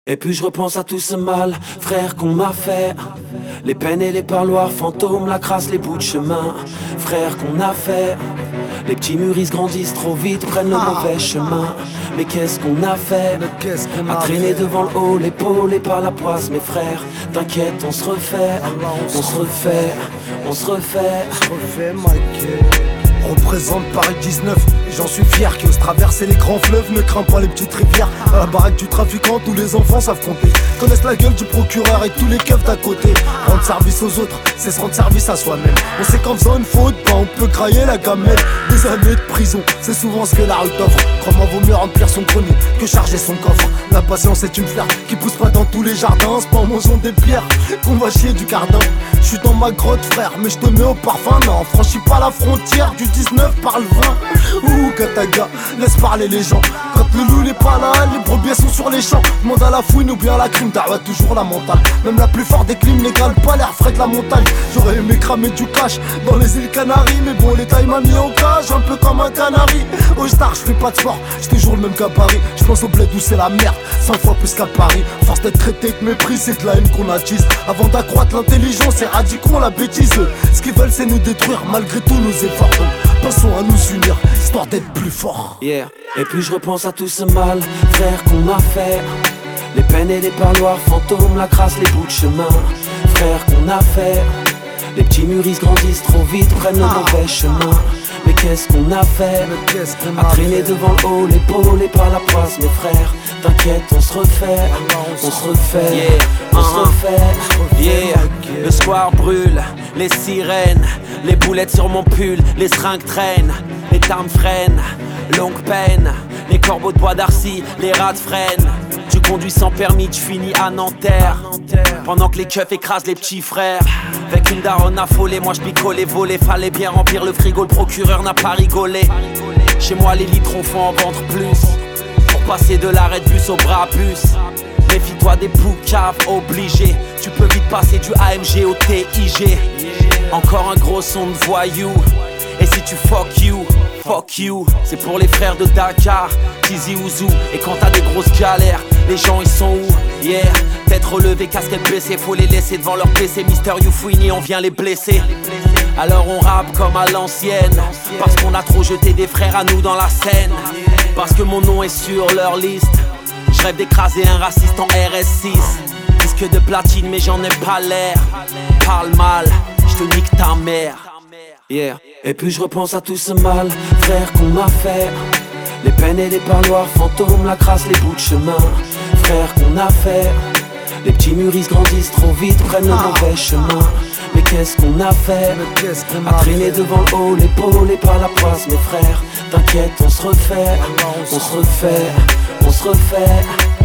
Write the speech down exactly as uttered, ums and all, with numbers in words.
Et puis je repense à tout ce mal, frère, qu'on m'a fait. Les peines et les parloirs fantômes, la crasse, les bouts de chemin, frère, qu'on a fait. Les petits mûrissent, grandissent trop vite, prennent le mauvais chemin. Mais qu'est-ce qu'on a fait? À traîner devant le haut, l'épaule et par la poisse, mes frères. T'inquiète, on se refait, on se refait, on se refait. Représente Paris dix-neuf, et j'en suis fier qui ose traverser les grands fleuves, ne craint pas les petites rivières. À la baraque du trafiquant, tous les enfants savent compter, connaissent la gueule du procureur et tous les keufs d'à côté. Rendre service aux autres, c'est se rendre service à soi-même. On sait qu'en faisant une faute, bah on peut grailler la gamelle. Des années de prison, c'est souvent ce que la rue t'offre. Crois-moi, vaut mieux remplir son grenier que charger son coffre. La patience est une fleur qui pousse pas dans tous les jardins. C'est pas en mangeant des pierres qu'on va chier du cardin. Je suis dans ma grotte, frère, mais je te mets au parfum. Non, franchis pas la frontière du dix-neuf par le vingt. Ouh, Kataga, laisse parler les gens. Quand le loup n'est pas là, les brebis sont sur les champs. Demande à la fouine ou bien à la crime, t'as toujours la mentale. Même la plus forte des clims légales, pas l'air frais de la montagne. J'aurais aimé cramer du cash dans les îles Canaries, mais bon, l'État il m'a mis au cage, un peu comme un canari. Au star, je fais pas de sport, j'ai toujours le même qu'à Paris. Je pense au bled où c'est la merde, cent fois plus qu'à Paris. Force d'être traité de mépris, c'est de la haine qu'on attise. Avant d'accroître l'intelligence, c'est radicaux la bêtise. Ce qu'ils veulent, c'est nous détruire malgré tous nos efforts. Donc, pensons à nous unir, histoire d'être plus forts. Yeah. Et puis je repense à tout ce mal, frère, qu'on m'a fait. Les peines et les parloirs fantômes, la crasse, les bouts de chemin, frère, qu'on a fait. Les petits mûrissent, grandissent trop vite, prennent le mauvais chemin. Mais qu'est-ce qu'on a fait? À traîner devant le haut, l'épaule et par la poisse, mes frères. T'inquiète, on se refait, on se refait, yeah. on se refait. Yeah. Le square brûle, les sirènes, les boulettes sur mon pull, les seringues traînent, les tarmes freinent, longue peine, les corbeaux de bois d'Arcy, les rats freinent. Tu conduis sans permis, tu finis à Nanterre. Pendant que les keufs écrasent les petits frères. Avec une daronne affolée, moi je picole les volets. Fallait bien remplir le frigo, le procureur n'a pas rigolé. Chez moi les litrons font en vendre plus. Pour passer de l'arrêt de bus au Brabus. Méfie-toi des poucaves obligés. Tu peux vite passer du A M G au T I G. Encore un gros son de voyou. Et si tu fuck you, fuck you. C'est pour les frères de Dakar, Tizi Ouzou. Et quand t'as des grosses galères, les gens ils sont où? Yeah, tête relevée, casquette baissée. Faut les laisser devant leur P C. Mister Youfouini, on vient les blesser. Alors on rappe comme à l'ancienne. Parce qu'on a trop jeté des frères à nous dans la scène. Parce que mon nom est sur leur liste. Je rêve d'écraser un raciste en R S six. Disque de platine mais j'en ai pas l'air. Parle mal, je te nique ta mère. Yeah. Et puis je repense à tout ce mal, frère, qu'on m'a fait. Les peines et les parloirs fantômes, la crasse, les bouts de chemin, frère, qu'on a fait. Les petits mûrissent, grandissent trop vite, prennent le mauvais chemin. Mais qu'est-ce qu'on a fait? À traîner devant le haut, l'épaule et par la poisse, mes frères. T'inquiète, on se refait, on se refait, on se refait.